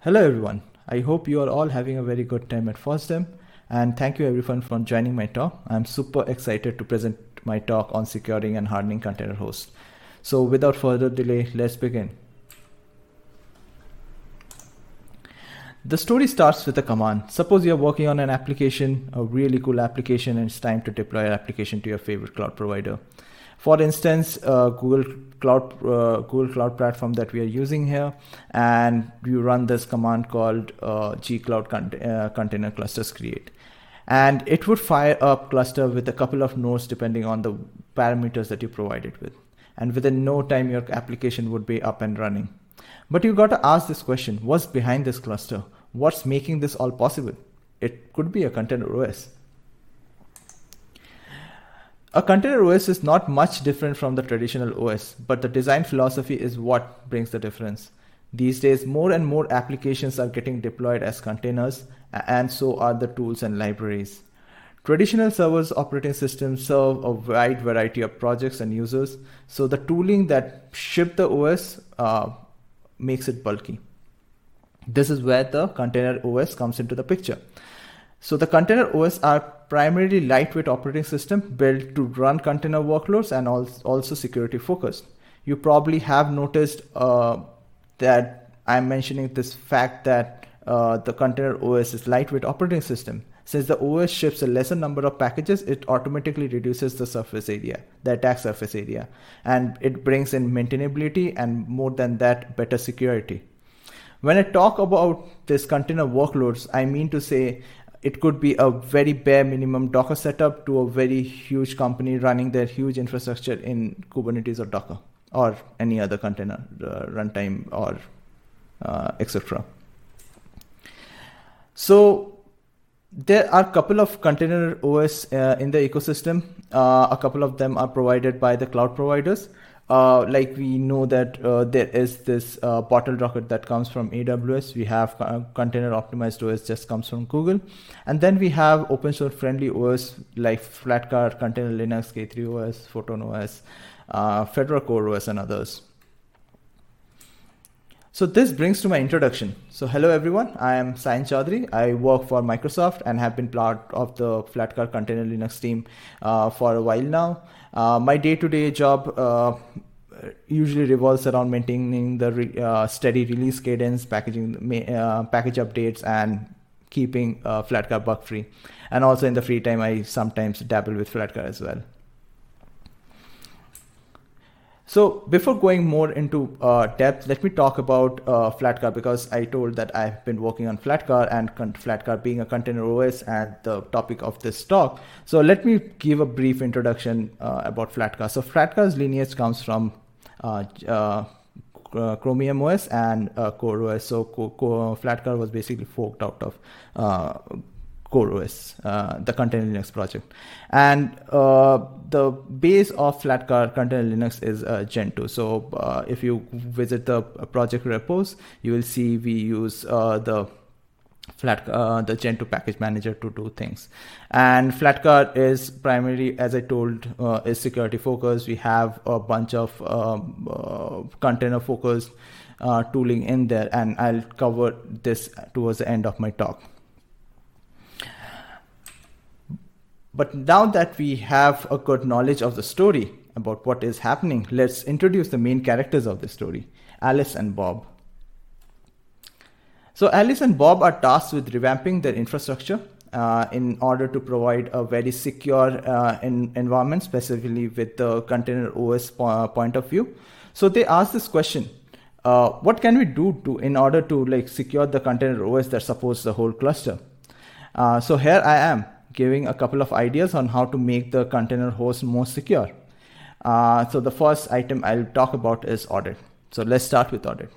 Hello everyone. I hope you are all having a very good time at FOSDEM, and thank you everyone for joining my talk. I'm super excited to present my talk on securing and hardening container hosts. So without further delay, let's begin. The story starts with a command. Suppose you're working on an application, a really cool application, and it's time to deploy your application to your favorite cloud provider. For instance, Google Cloud Platform that we are using here, and you run this command called gcloud container clusters create, and it would fire up cluster with a couple of nodes depending on the parameters that you provided with, and within no time your application would be up and running. But you got to ask this question: what's behind this cluster? What's making this all possible? It could be a container OS. A container OS is not much different from the traditional OS, but the design philosophy is what brings the difference. These days, more and more applications are getting deployed as containers, and so are the tools and libraries. Traditional servers operating systems serve a wide variety of projects and users, so the tooling that ship the OS makes it bulky. This is where the container OS comes into the picture. So the container OS are primarily lightweight operating system built to run container workloads and also security focused. You probably have noticed that I'm mentioning this fact that the container OS is lightweight operating system. Since the OS ships a lesser number of packages, it automatically reduces the surface area, the attack surface area, and it brings in maintainability and, more than that, better security. When I talk about this container workloads, I mean to say it could be a very bare minimum Docker setup to a very huge company running their huge infrastructure in Kubernetes or Docker or any other container runtime or etc. So there are a couple of container OS in the ecosystem. A couple of them are provided by the cloud providers. Like we know that there is this bottle rocket that comes from AWS. We have container optimized OS just comes from Google. And then we have open source friendly OS like Flatcar, Container Linux, K3 OS, Photon OS, Fedora Core OS, and others. So this brings to my introduction. So hello everyone, I am Sayan Chaudhary. I work for Microsoft and have been part of the Flatcar Container Linux team for a while now. My day-to-day job usually revolves around maintaining the steady release cadence, packaging package updates, and keeping Flatcar bug-free. And also in the free time, I sometimes dabble with Flatcar as well. So before going more into depth, let me talk about Flatcar, because I told that I've been working on Flatcar and Flatcar being a container OS and the topic of this talk. So let me give a brief introduction about Flatcar. So Flatcar's lineage comes from Chromium OS and Core OS. So Flatcar was basically forked out of Core OS, the Container Linux project. And the base of Flatcar Container Linux is Gen 2. So if you visit the project repos, you will see we use the Gen 2 package manager to do things. And Flatcar is primarily, as I told, is security focused. We have a bunch of container focused tooling in there, and I'll cover this towards the end of my talk. But now that we have a good knowledge of the story about what is happening, let's introduce the main characters of the story, Alice and Bob. So Alice and Bob are tasked with revamping their infrastructure in order to provide a very secure environment, specifically with the container OS point of view. So they ask this question: what can we do in order to secure the container OS that supports the whole cluster? So here I am, giving a couple of ideas on how to make the container host more secure. So the first item I'll talk about is audit. So let's start with audit.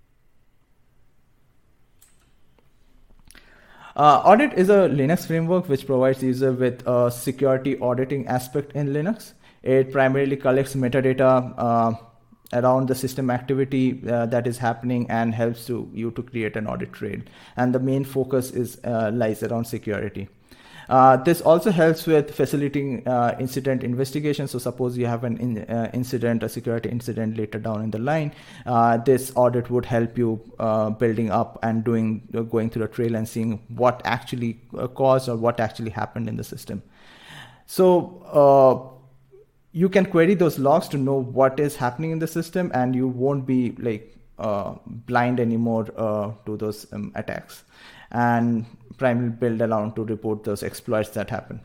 Audit is a Linux framework which provides user with a security auditing aspect in Linux. It primarily collects metadata around the system activity that is happening and helps you to create an audit trail. And the main focus is lies around security. This also helps with facilitating incident investigation. So suppose you have an incident, a security incident later down in the line, this audit would help you building up and going through the trail and seeing what actually caused or what actually happened in the system. So you can query those logs to know what is happening in the system, and you won't be like blind anymore to those attacks, and primarily build around to report those exploits that happen.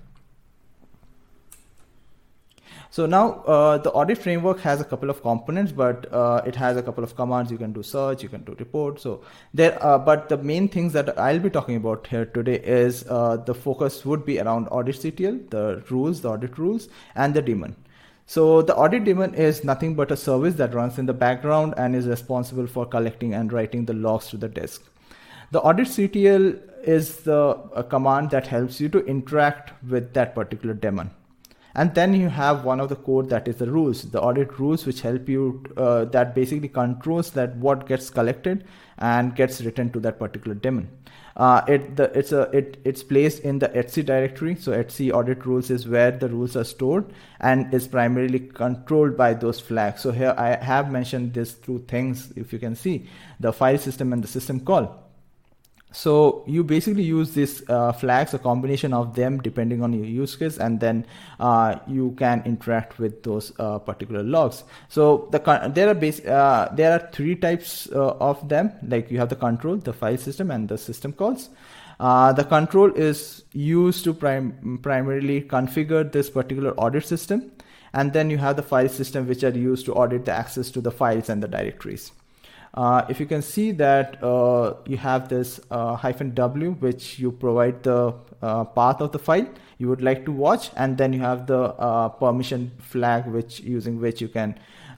So now the audit framework has a couple of components, but it has a couple of commands. You can do search, you can do report. So there, but the main things that I'll be talking about here today is the focus would be around auditctl, the rules, the audit rules, and the daemon. So the audit daemon is nothing but a service that runs in the background and is responsible for collecting and writing the logs to the disk. The auditctl is a command that helps you to interact with that particular daemon. And then you have one of the code that is the rules, the audit rules, which help you, that basically controls that what gets collected and gets written to that particular daemon. It's placed in the etc directory. So etc audit rules is where the rules are stored and is primarily controlled by those flags. So here I have mentioned these two things, if you can see, the file system and the system call. So you basically use these flags, a combination of them depending on your use case, and then you can interact with those particular logs. So there are three types of them. Like you have the control, the file system, and the system calls. The control is used to primarily configure this particular audit system, and then you have the file system, which are used to audit the access to the files and the directories. If you can see that you have this -w, which you provide the path of the file you would like to watch, and then you have the permission flag, using which you can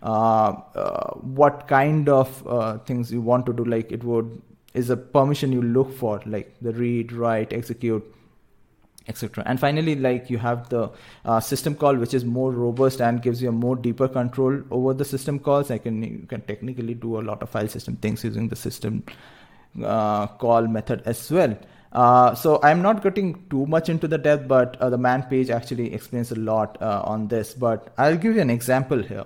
what kind of things you want to do. Like is a permission you look for, like the read, write, execute, etc. And finally, like you have the system call, which is more robust and gives you a more deeper control over the system calls. You can technically do a lot of file system things using the system call method as well. So I'm not getting too much into the depth, but the man page actually explains a lot on this, but I'll give you an example here.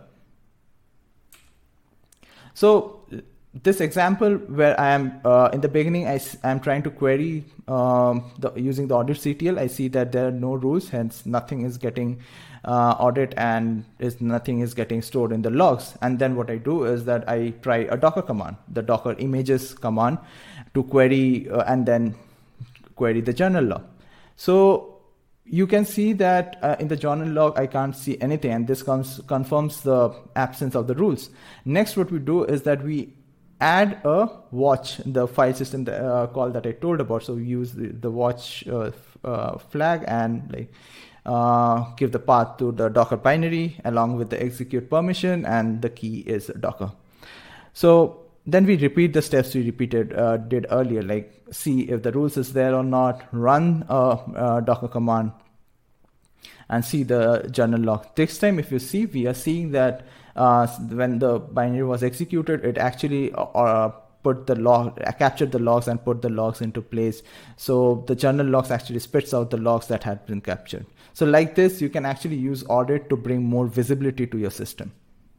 So this example where I am in the beginning, I'm trying to query using the auditctl. I see that there are no rules, hence nothing is getting audit and nothing is getting stored in the logs. And then what I do is that I try a docker command, the docker images command, to query and then query the journal log. So you can see that in the journal log, I can't see anything, and this confirms the absence of the rules. Next, what we do is that we add a watch, the file system call that I told about. So we use the watch flag and give the path to the Docker binary along with the execute permission, and the key is Docker. So then we repeat the steps we did earlier, like see if the rules is there or not, run a Docker command, and see the journal log. This time, if you see, we are seeing that when the binary was executed, it actually captured the logs and put the logs into place. So the journal logs actually spits out the logs that had been captured. So like this, you can actually use audit to bring more visibility to your system.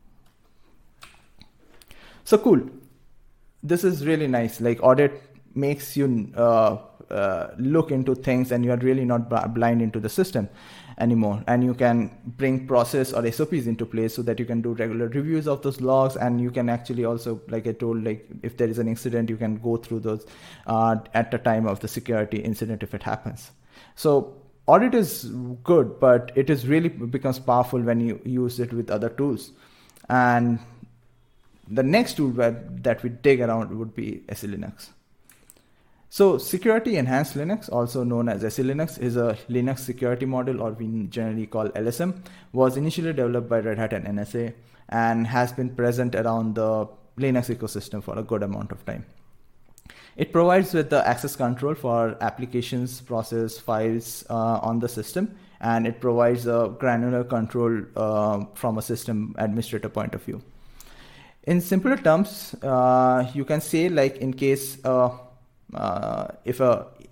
So cool. This is really nice. Like audit makes you look into things, and you are really not blind into the system anymore, and you can bring process or SOPs into place so that you can do regular reviews of those logs, and you can actually also, like I told, like if there is an incident, you can go through those at the time of the security incident if it happens. So audit is good, but it is really becomes powerful when you use it with other tools. And the next tool that we dig around would be SELinux. So Security Enhanced Linux, also known as SELinux, is a Linux security model, or we generally call LSM, was initially developed by Red Hat and NSA, and has been present around the Linux ecosystem for a good amount of time. It provides with the access control for applications, process, files on the system, and it provides a granular control from a system administrator point of view. In simpler terms, you can say, like in case if a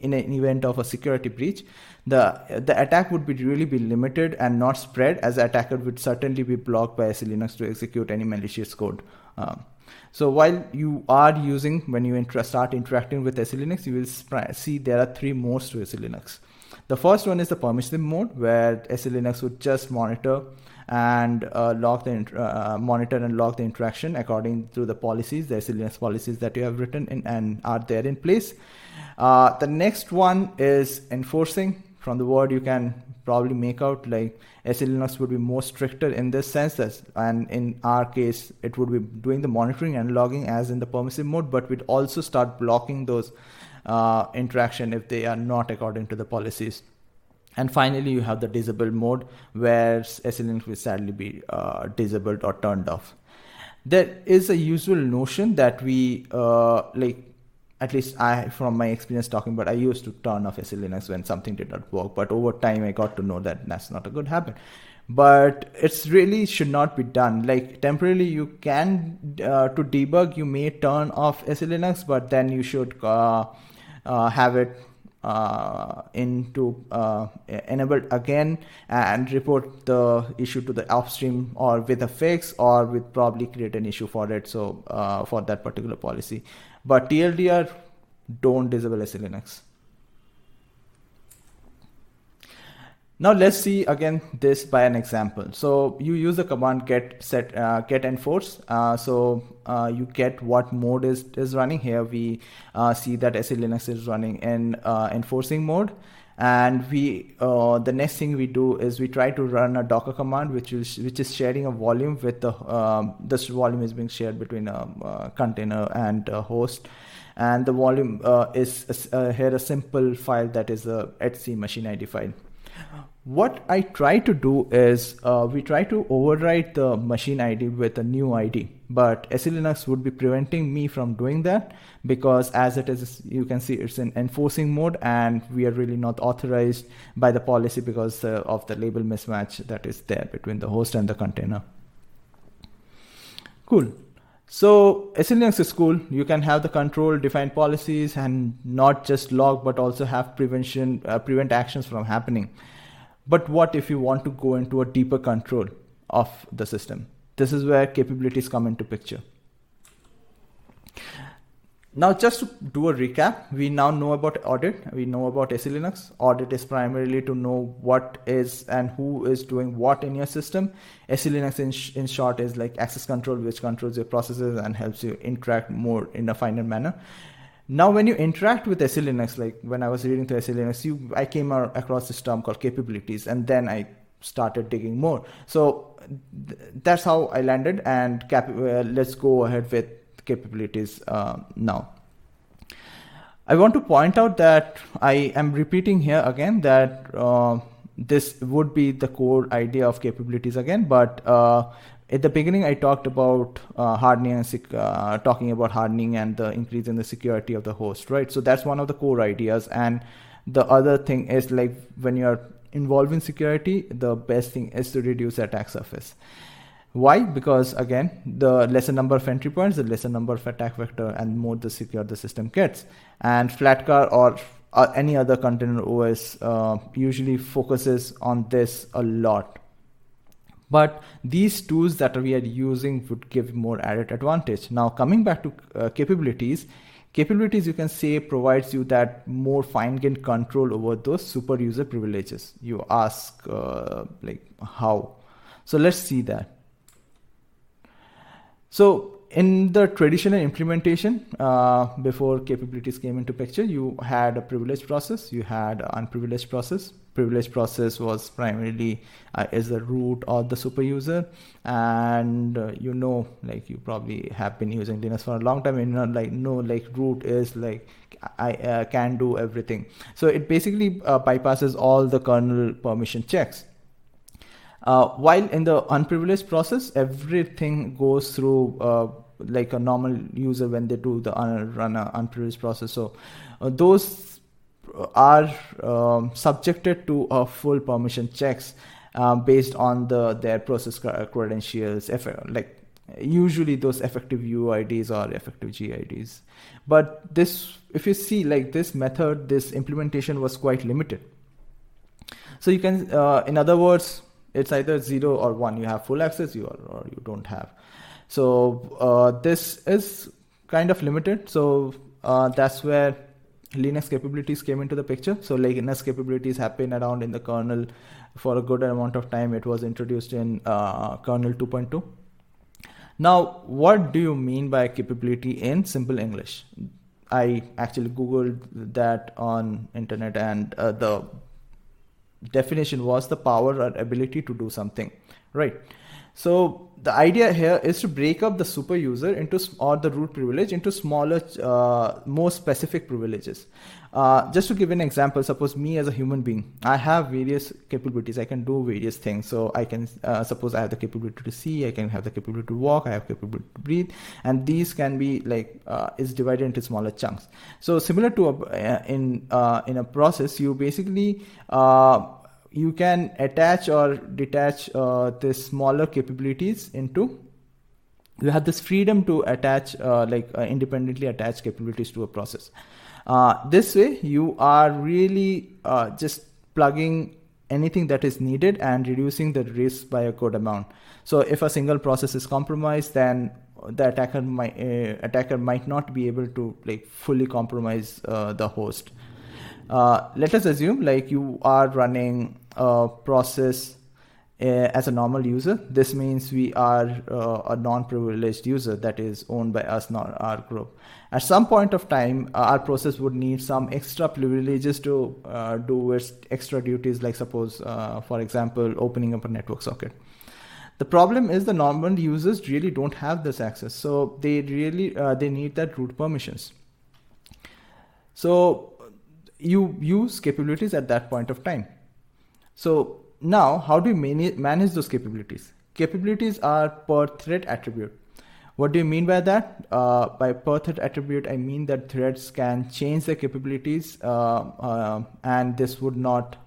in an event of a security breach, the attack would really be limited and not spread, as the attacker would certainly be blocked by SELinux to execute any malicious code. So while you are using, when you start interacting with SELinux, you will see there are 3 modes to SELinux. The first one is the permissive mode, where SELinux would just monitor and log the interaction according to the policies, the SELinux policies that you have written in and are there in place. The next one is enforcing. From the word, you can probably make out like SELinux would be more stricter in this sense, and in our case, it would be doing the monitoring and logging as in the permissive mode, but we'd also start blocking those interaction if they are not according to the policies. And finally, you have the disable mode, where SELinux will sadly be disabled or turned off. There is a usual notion that we at least from my experience talking, but I used to turn off SELinux when something did not work. But over time, I got to know that that's not a good habit. But it's really should not be done. Like temporarily, you can to debug, you may turn off SELinux, but then you should have it enabled again and report the issue to the upstream, or with a fix, or with probably create an issue for it. So for that particular policy. But TLDR, don't disable SELinux. Now let's see again this by an example. So you use the command get enforce. You get what mode is running. Here we see that SELinux is running in enforcing mode. And we the next thing we do is we try to run a Docker command, which is sharing a volume with the this volume is being shared between a container and a host, and the volume is here a simple file that is a etc machine ID file. What I try to do is we try to overwrite the machine ID with a new ID, but SELinux would be preventing me from doing that, because as it is, you can see it's in enforcing mode, and we are really not authorized by the policy because of the label mismatch that is there between the host and the container. Cool. So SELinux is cool. You can have the control, define policies, and not just log, but also have prevent actions from happening. But what if you want to go into a deeper control of the system? This is where capabilities come into picture. Now, just to do a recap, we now know about audit. We know about SELinux. Audit is primarily to know what is and who is doing what in your system. SELinux in short is like access control, which controls your processes and helps you interact more in a finer manner. Now, when you interact with SELinux, like when I was reading through SELinux, I came across this term called capabilities, and then I started digging more. So that's how I landed, and let's go ahead with capabilities now. I want to point out that I am repeating here again that this would be the core idea of capabilities again, but at the beginning, I talked about hardening and talking about hardening and the increase in the security of the host, right? So that's one of the core ideas. And the other thing is, like, when you're involved in security, the best thing is to reduce the attack surface. Why? Because again, the lesser number of entry points, the lesser number of attack vector, and more the secure the system gets. And Flatcar or any other container OS usually focuses on this a lot. But these tools that we are using would give more added advantage. Now, coming back to capabilities you can say provides you that more fine-grained control over those super user privileges. You ask like how? So let's see that. So in the traditional implementation, before capabilities came into picture, you had a privileged process, you had an unprivileged process. Privileged process was primarily is the root or the super user, and like you probably have been using Linux for a long time, and root is like I can do everything. So it basically bypasses all the kernel permission checks. While in the unprivileged process, everything goes through like a normal user when they do the run an unprivileged process. So those are subjected to a full permission checks based on their process credentials, like usually those effective UIDs or effective GIDs. But this, if you see, like this method, this implementation was quite limited. So you can, in other words, it's either 0 or 1. You have full access, or you don't have. So this is kind of limited. So that's where Linux capabilities came into the picture. So like Linux capabilities have been around in the kernel for a good amount of time. It was introduced in kernel 2.2. Now, what do you mean by capability in simple English? I actually Googled that on internet, and the definition was the power or ability to do something, right? So the idea here is to break up the super user into, or the root privilege, into smaller, more specific privileges. Just to give an example, suppose me as a human being, I have various capabilities. I can do various things. So I can, suppose I have the capability to see, I can have the capability to walk, I have capability to breathe, and these can be like, is divided into smaller chunks. So similar to in a process, you basically, you can attach or detach the smaller capabilities into, you have this freedom to attach, independently attach capabilities to a process. This way you are really just plugging anything that is needed and reducing the risk by a good amount. So if a single process is compromised, then the attacker might not be able to like fully compromise the host. Let us assume like you are running a process as a normal user. This means we are a non-privileged user that is owned by us, not our group. At some point of time, our process would need some extra privileges to do its extra duties, like suppose, for example, opening up a network socket. The problem is the normal users really don't have this access. So they really, they need that root permissions. So you use capabilities at that point of time. So now, how do you manage those capabilities? Capabilities are per thread attribute. What do you mean by that? By per thread attribute, I mean that threads can change their capabilities, and this would not,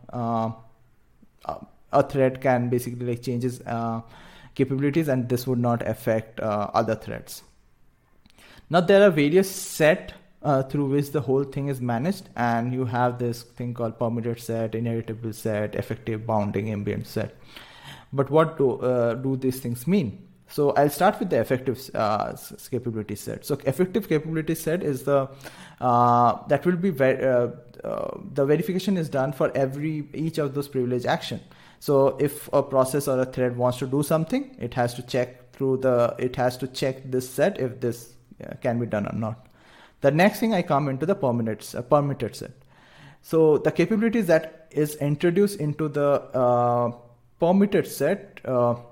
a thread can basically like changes capabilities, and this would not affect other threads. Now there are various set through which the whole thing is managed, and you have this thing called permitted set, inheritable set, effective bounding, ambient set. But what do these things mean? So I'll start with the effective capability set. So effective capability set is the that will be the verification is done for each of those privilege action. So if a process or a thread wants to do something, it has to check this set if this can be done or not. The next thing I come into the permitted set. So the capabilities that is introduced into the permitted set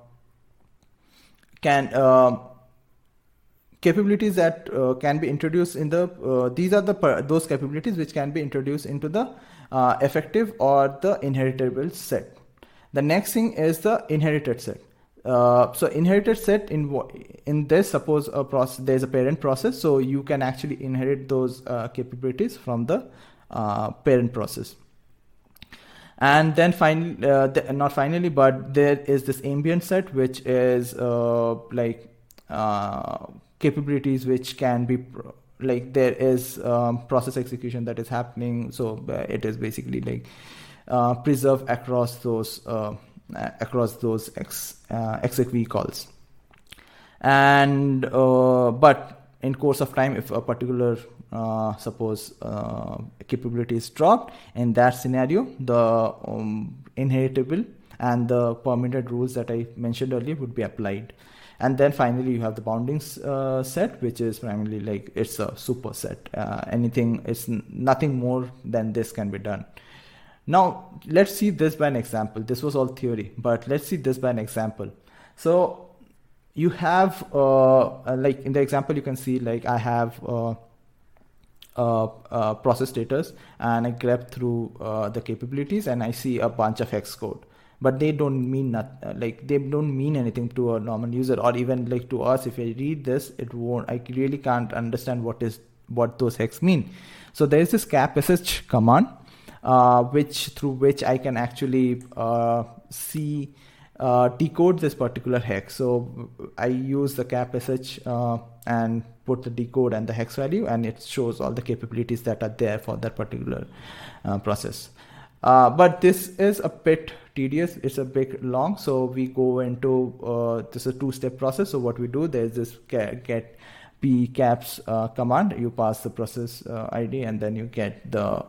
capabilities that can be introduced in the these are those capabilities which can be introduced into the effective or the inheritable set. The next thing is the inherited set. So inherited set in this, suppose a process, there's a parent process, so you can actually inherit those capabilities from the parent process. And then not finally, but there is this ambient set, which is capabilities which can be like there is process execution that is happening. So it is basically like preserved across those execv calls. And but in course of time, if a particular suppose capability is dropped, in that scenario the inheritable and the permitted rules that I mentioned earlier would be applied. And then finally you have the boundings set, which is primarily like it's a superset. It's nothing more than this can be done. Now let's see this by an example. This was all theory, but let's see this by an example. So you have like in the example you can see like I have process status, and I grab through the capabilities, and I see a bunch of hex code, but they don't mean they don't mean anything to a normal user, or even like to us. If I read this, I really can't understand what those hex mean. So there is this capsh command through which I can actually see decode this particular hex. So I use the capsh and put the decode and the hex value, and it shows all the capabilities that are there for that particular process. But this is a bit tedious, it's a bit long, so we go into this is a two-step process. So what we do, there's this get pcaps command. You pass the process ID, and then you get the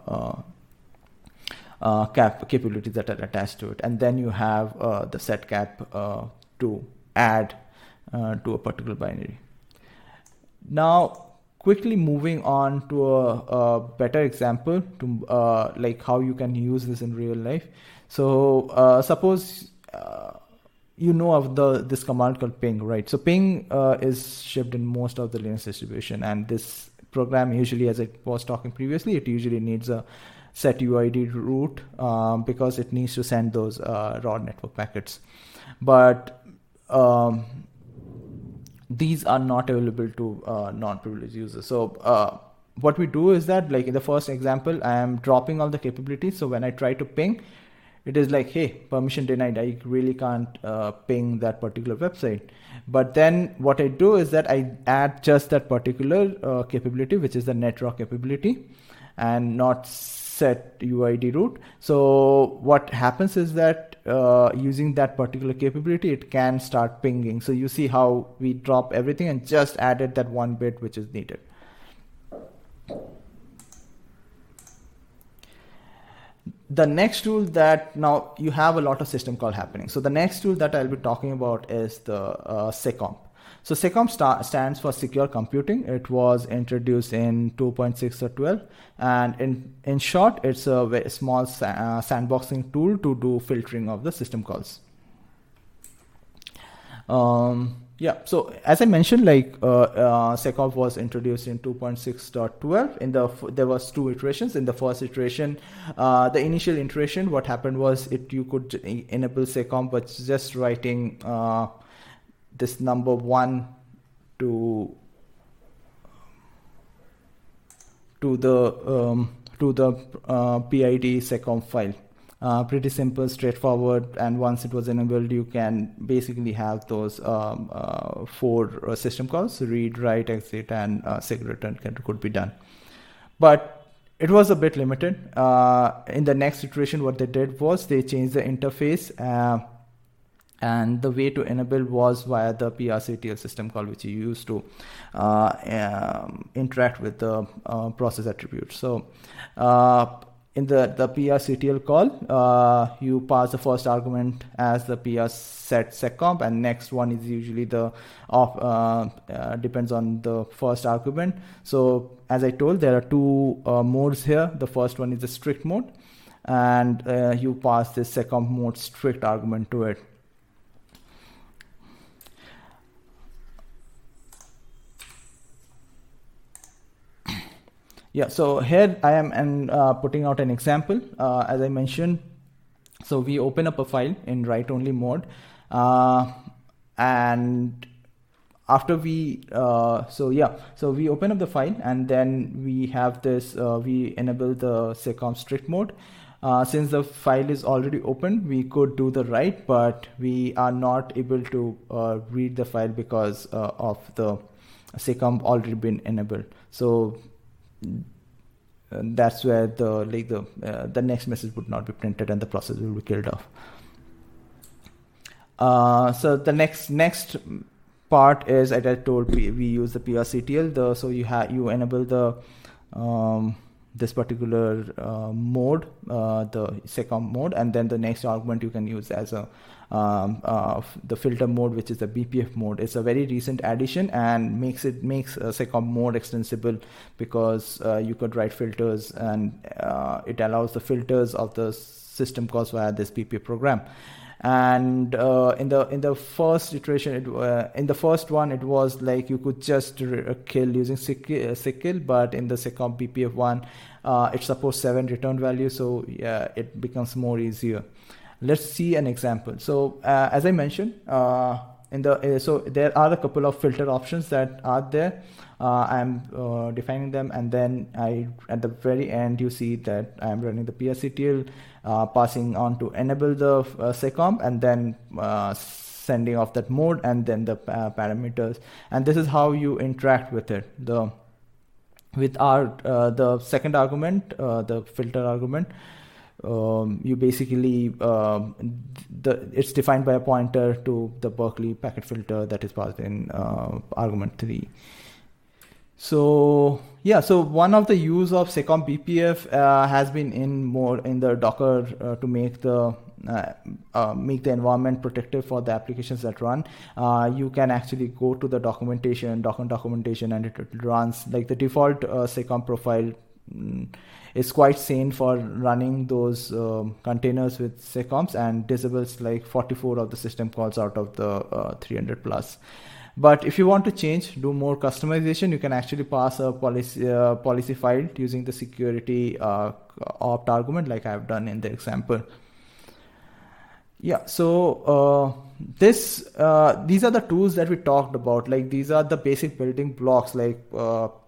capabilities that are attached to it, and then you have the set cap to add to a particular binary. Now quickly moving on to a better example to like how you can use this in real life. So suppose you know of this command called ping, right? So ping is shipped in most of the Linux distribution, and this program usually, as I was talking previously, it usually needs a set UID root because it needs to send those raw network packets. But these are not available to non-privileged users. So what we do is that, like in the first example, I am dropping all the capabilities. So when I try to ping, it is like, hey, permission denied. I really can't ping that particular website. But then what I do is that I add just that particular capability, which is the netraw capability, and not set UID root. So what happens is that using that particular capability, it can start pinging. So you see how we drop everything and just added that one bit which is needed. The next tool that now you have a lot of system call happening. So the next tool that I'll be talking about is the SecComp. So SecComp stands for Secure Computing. It was introduced in 2.6.12, and in short, it's a very small sandboxing tool to do filtering of the system calls. Yeah, so as I mentioned, like SecComp was introduced in 2.6.12. There was two iterations. In the first iteration, the initial iteration, what happened was you could enable SecComp, but just writing this number 1 to the PID SecComp file. Pretty simple, straightforward, and once it was enabled, you can basically have those 4 system calls: read, write, exit, and segreton could be done. But it was a bit limited. In the next iteration, what they did was they changed the interface, and the way to enable was via the PRCTL system call, which you use to interact with the process attributes. So in the PRCTL call, you pass the first argument as the PR set SecComp, and next one is usually the depends on the first argument. So as I told, there are 2 modes here. The first one is the strict mode, and you pass this SecComp mode strict argument to it. Yeah, so here I am putting out an example. As I mentioned, so we open up a file in write-only mode, and after we so we open up the file, and then we have this we enable the SecComp strict mode. Since the file is already open, we could do the write, but we are not able to read the file because of the SecComp already been enabled. So that's where the next message would not be printed and the process will be killed off. So the next part is, as I told, we use the PRCTL. So you enable the this particular mode, the SecComp mode, and then the next argument you can use as a the filter mode, which is the BPF mode. It's a very recent addition and makes SecComp more extensible, because you could write filters, and it allows the filters of the system calls via this BPF program. And in the first iteration, in the first one, it was like you could just kill using SecKill, but in the SecComp BPF one, it supports 7 return values, so yeah, it becomes more easier. Let's see an example. So as I mentioned, so there are a couple of filter options that are there. I'm defining them, and then at the very end you see that I'm running the PSCTL, passing on to enable the seccomp, and then sending off that mode, and then the parameters. And this is how you interact with it. With the second argument, the filter argument, you basically it's defined by a pointer to the Berkeley packet filter that is passed in argument 3. So yeah, so one of the use of seccomp BPF has been in the Docker to make the environment protective for the applications that run. You can actually go to the documentation, Docker documentation, and it runs like the default seccomp profile. Is quite sane for running those containers with seccomps, and disables like 44 of the system calls out of the 300 plus. But if you want to do more customization, you can actually pass a policy file using the security opt argument, like I've done in the example. Yeah, so these are the tools that we talked about. Like these are the basic building blocks, like for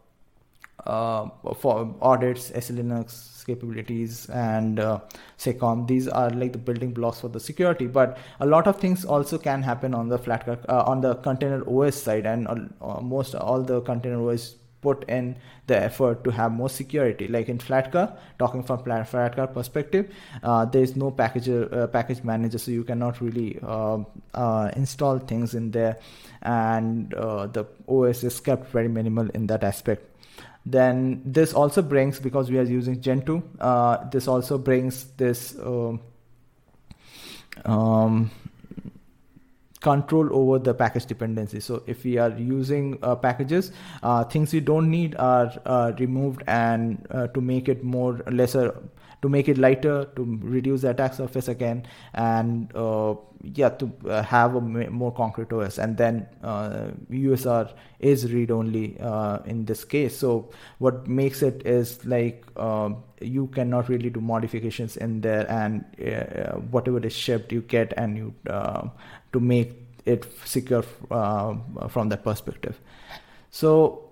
audits, SLNX capabilities, and seccomp. These are like the building blocks for the security. But a lot of things also can happen on the on the container OS side, and most all the container OS put in the effort to have more security. Like in Flatcar, talking from Flatcar perspective, there is no package manager, so you cannot really install things in there, and the OS is kept very minimal in that aspect. Then this also brings, because we are using Gentoo, this also brings this control over the package dependency. So if we are using packages, things we don't need are removed, and to make it to make it lighter, to reduce the attack surface again, and to have a more concrete OS. And then USR is read-only in this case. So what makes it is like you cannot really do modifications in there, and whatever is shipped you get, and you to make it secure from that perspective. So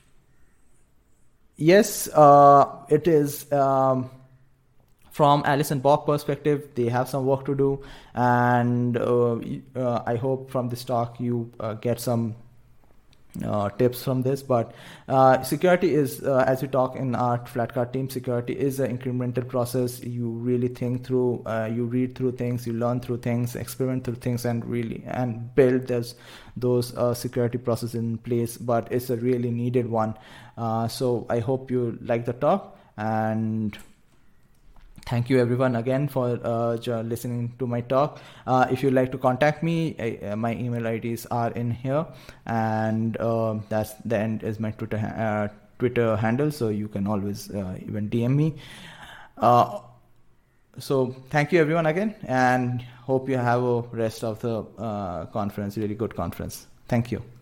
yes, it is from Alice and Bob perspective, they have some work to do, and I hope from this talk you get some tips from this. But security is, as we talk in our Flatcar team, security is an incremental process. You really think through, you read through things, you learn through things, experiment through things, and build those security processes in place. But it's a really needed one. So I hope you like the talk, and thank you everyone again for listening to my talk. If you'd like to contact me, my email IDs are in here, and that's the end is my Twitter handle, so you can always even DM me. So thank you everyone again, and hope you have a rest of the conference, really good conference. Thank you.